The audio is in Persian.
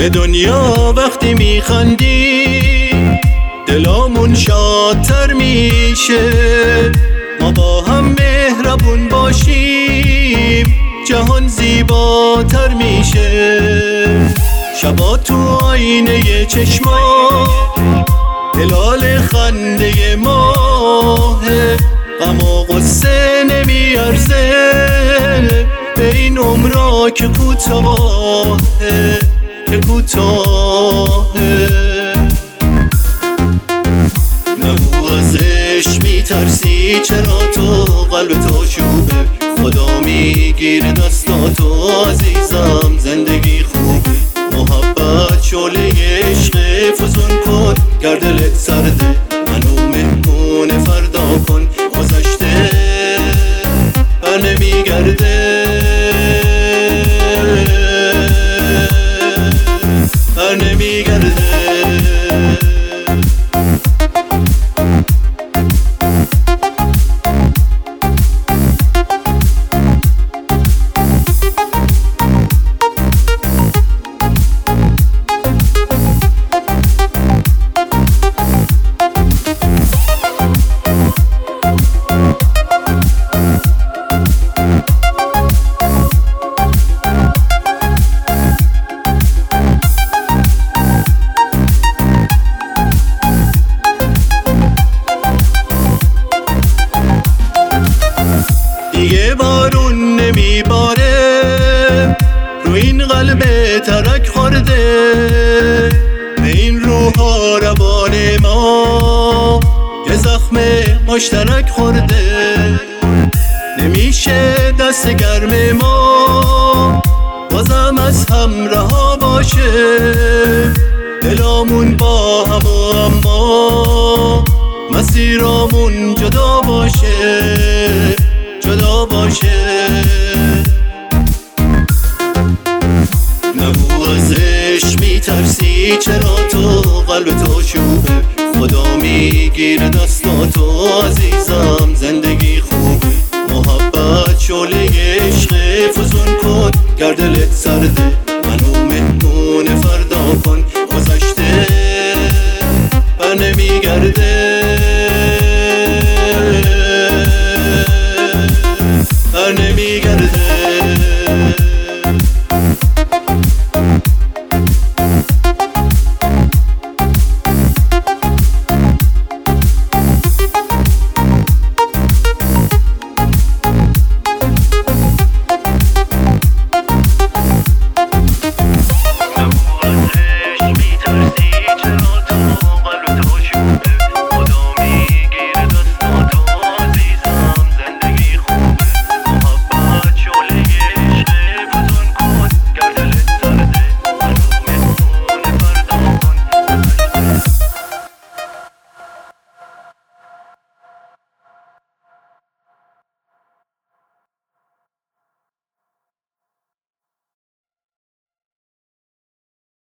به دنیا وقتی میخندی دلامون شادتر میشه. ما با هم مهربون باشیم جهان زیباتر میشه. شبا تو آینه چشما هلال خنده ماهه، غم و غصه نمیارزه به این عمرا که کوتاهه، که کوتاهه. نگو ازش میترسی چرا تو قلب تو شوبه، خدا میگیره دستاتو عزیزم زندگی خوبه. محبت شعله عشق فزون کن گر دلت سرده، منو مهمون فردا کن گذشته بر نمیگرده، بر نمیگرده. دیگه بارون نمیباره رو این قلب ترک خورده، به این روحا روان ما یه زخم مشترک خورده. نمیشه دست گرم ما بازم از هم رها باشه، دلامون با هم و اما مسیرامون جدا باشه، جدا باشه. نگو ازش میترسی چرا تو قلب تو شوبه، خدا میگیره دستاتو عزیزم زندگی خوبه. محبت شعله عشق فزون کن گر دلت سرده،